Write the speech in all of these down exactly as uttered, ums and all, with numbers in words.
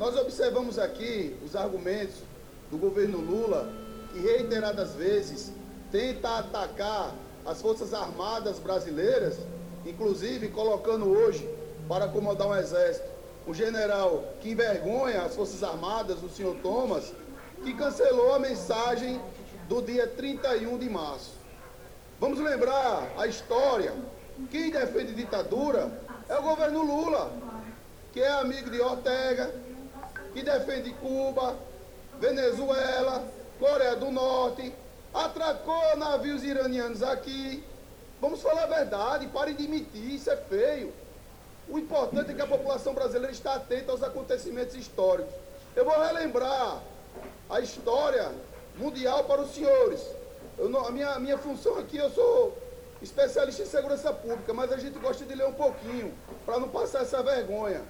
Nós observamos aqui os argumentos do governo Lula, que reiteradas vezes tenta atacar as Forças Armadas brasileiras, inclusive colocando hoje, para acomodar um exército, um general que envergonha as Forças Armadas, o senhor Thomas, que cancelou a mensagem do dia trinta e um de março. Vamos lembrar a história. Quem defende ditadura é o governo Lula, que é amigo de Ortega, que defende Cuba, Venezuela, Coreia do Norte, atracou navios iranianos aqui. Vamos falar a verdade, parem de mentir, isso é feio. O importante é que a população brasileira está atenta aos acontecimentos históricos. Eu vou relembrar a história mundial para os senhores. Eu não, a minha, a minha função aqui, eu sou especialista em segurança pública, mas a gente gosta de ler um pouquinho, para não passar essa vergonha.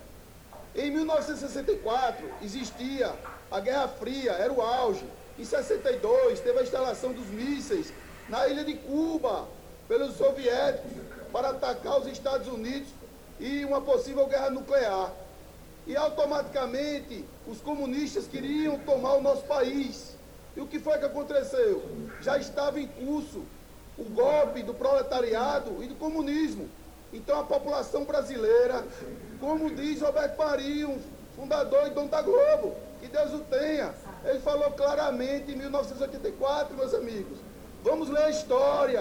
Em mil novecentos e sessenta e quatro, existia a Guerra Fria, era o auge. Em sessenta e dois, teve a instalação dos mísseis na ilha de Cuba, pelos soviéticos, para atacar os Estados Unidos e uma possível guerra nuclear. E automaticamente, os comunistas queriam tomar o nosso país. E o que foi que aconteceu? Já estava em curso o golpe do proletariado e do comunismo. Então a população brasileira, como diz Roberto Marinho, fundador e dono da Globo, que Deus o tenha, ele falou claramente em mil novecentos e oitenta e quatro, meus amigos, vamos ler a história.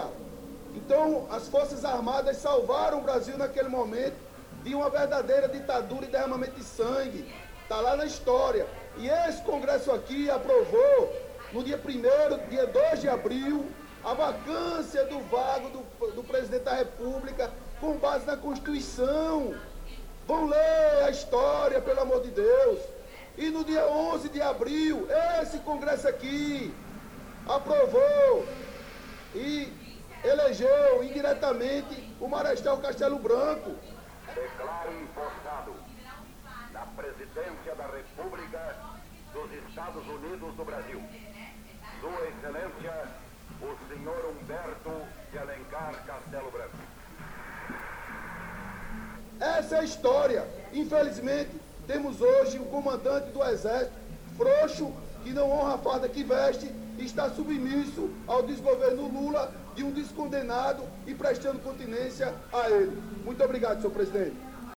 Então as Forças Armadas salvaram o Brasil naquele momento de uma verdadeira ditadura e derramamento de sangue. Está lá na história. E esse Congresso aqui aprovou, no dia primeiro, dia dois de abril, a vacância do vago do, do presidente da República, com base na Constituição. Vão ler a história, pelo amor de Deus. E no dia onze de abril, esse Congresso aqui aprovou e elegeu indiretamente o Marechal Castelo Branco. Declaro impostado na presidência da República dos Estados Unidos do Brasil, Sua Excelência, o senhor Humberto de Alencar Castelo Branco. Essa é a história. Infelizmente, temos hoje um comandante do Exército frouxo, que não honra a farda que veste, e está submisso ao desgoverno Lula, de um descondenado, e prestando continência a ele. Muito obrigado, senhor presidente.